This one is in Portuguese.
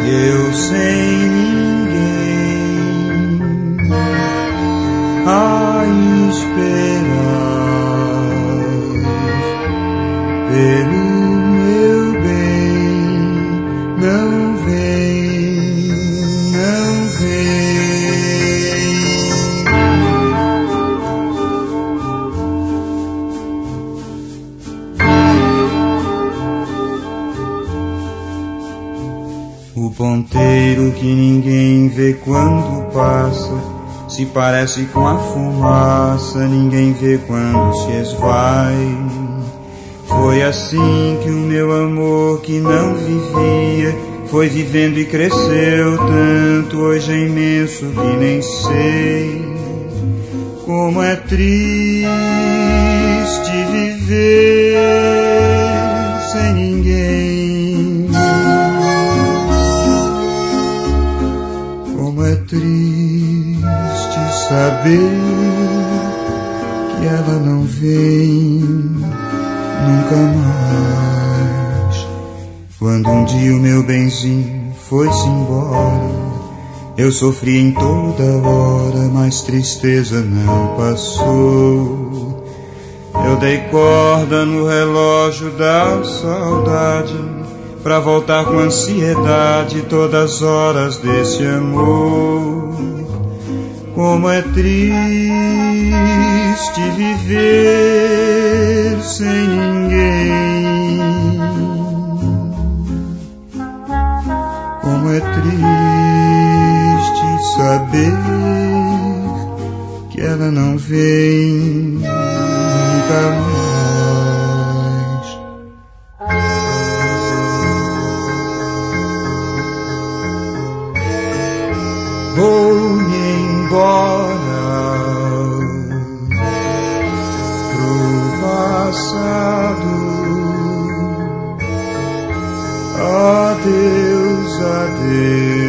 eu sem ninguém a esperar pelo meu bem. Não vem, não vem. O ponteiro que ninguém vê quando passa se parece com a fumaça, ninguém vê quando se esvai. Foi assim que o meu amor que não vivia foi vivendo e cresceu tanto, hoje é imenso que nem sei. Como é triste viver sem ninguém. Como é triste saber que ela não vem nunca mais. Quando um dia o meu benzinho foi-se embora, eu sofri em toda hora, mas tristeza não passou. Eu dei corda no relógio da saudade pra voltar com ansiedade todas as horas desse amor. Como é triste viver sem ninguém. Como é triste saber que ela não vem nunca mais. Vou-me embora pro passado. Adeus, adeus.